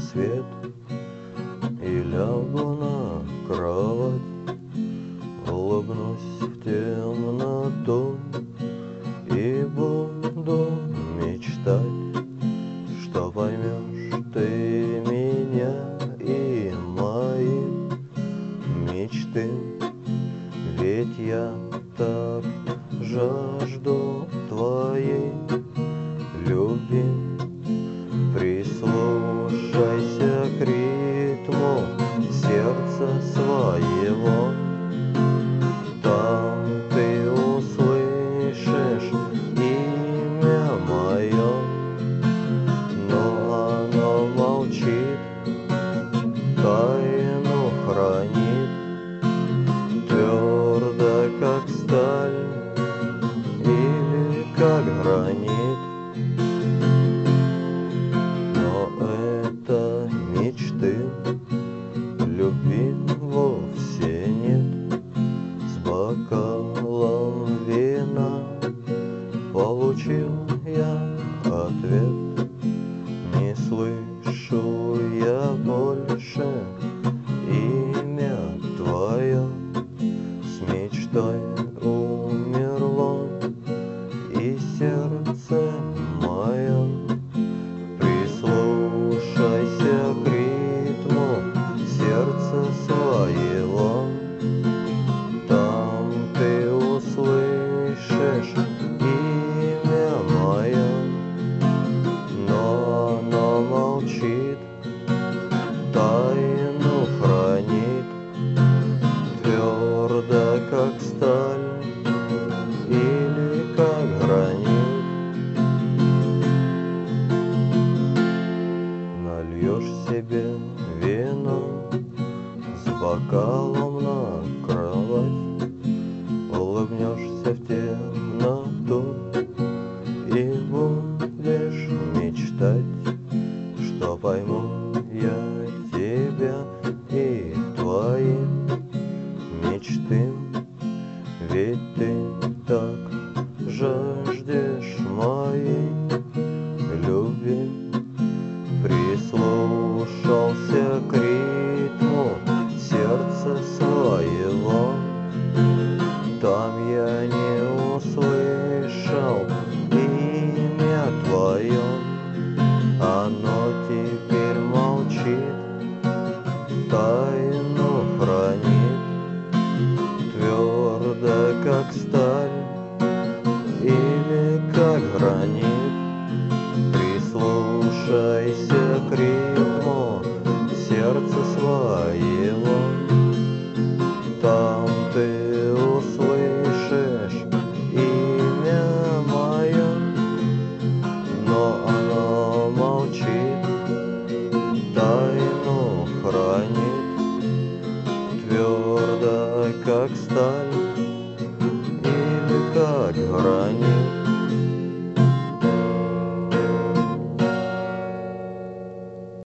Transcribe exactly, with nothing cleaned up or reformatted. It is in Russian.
свет и лягу на кровать, улыбнусь в темноту и буду мечтать, что поймешь ты меня и мои мечты. Ведь я так жажду твоей любви. Прислушайся к ритму сердца своего, там ты услышишь имя мое, но оно молчит, тайну хранит, твердо как сталь или как гранит. Но это мечты, любви вовсе нет. С бокалом вина получил я ответ. Не слышу я больше имя твое, с мечтой умерло и сердце мое. Прислушайся к ритму сердца своего, там ты услышишь имя мое, но оно молчит, тайну хранит, твердо как сталь или как гранит. Нальешь себе вино с бокалом на кровать, улыбнешься в темноту и будешь мечтать, что пойму я тебя и твои мечты. Ведь ты так жаждешь моей любви. Прислушался к ритму сердца своего, там я не услышал имя твое, оно теперь молчит, тайну хранит, твердо как сталь или как гранит. Прислушайся к ритму сердца своего, там ты услышишь имя мое, но оно молчит, тайну хранит, твердо как сталь или как гранит.